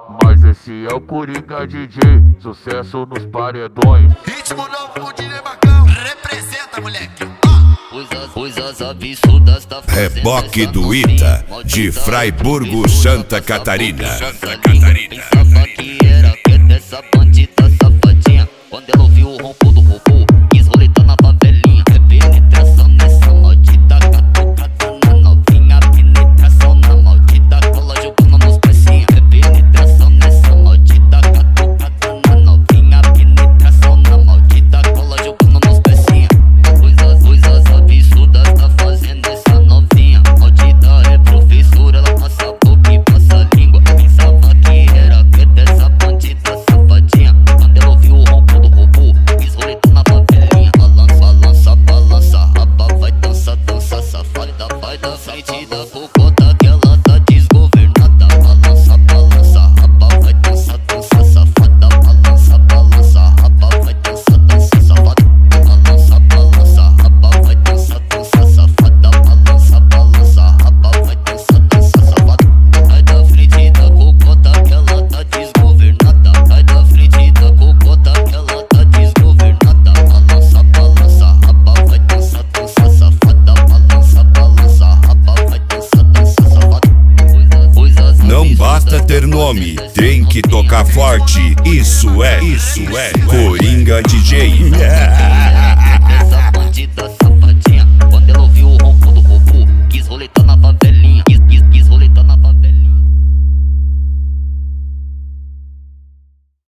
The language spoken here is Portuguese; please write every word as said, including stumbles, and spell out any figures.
Mas esse é o Coringa D J, sucesso nos paredões. Ritmo novo de Nebacão, representa, moleque. Coisas absurdas tá fazendo. Reboque do Ita, de Fraiburgo, Santa Catarina. Santa Catarina. Pensava que era quieta essa bandida safadinha. Quando ela ouviu o ronco do robô, quis roletar na favelinha. É penetração nessa maldita catucada na novinha. Penetração na maldita cola jogando nos pecinhos. É penetração nessa maldita catucada na novinha. Penetração na maldita cola jogando nos pecinhos. Coisas, coisas absurdas tá fazendo essa novinha. Maldita é professora, ela passa a boca e passa a língua. Pensava que era quieta essa bandida safadinha. Quando ela ouviu o ronco do robô, quis roletar na favelinha. Balança, balança, balança, raba, vai dança, dança, safada, vai da frente da cocota que ela tá desgovernada. Balança, balança, raba, vai dança, dança, safada. Balança, balança, raba, vai dança, dança, safada. Balança, balança, raba, vai dança, dança, safada. Balança, balança, raba, vai dança, dança, safada. Sai da frente da cocota que ela tá desgovernada. Sai da frente da cocota que ela tá desgovernada. Balança, balança, raba, vai dança, dança, safada. Balança, balança, raba, vai dança, dança, safada. Coisas Não basta ter nome, tem que tocar forte. Isso é, isso é Coringa D J.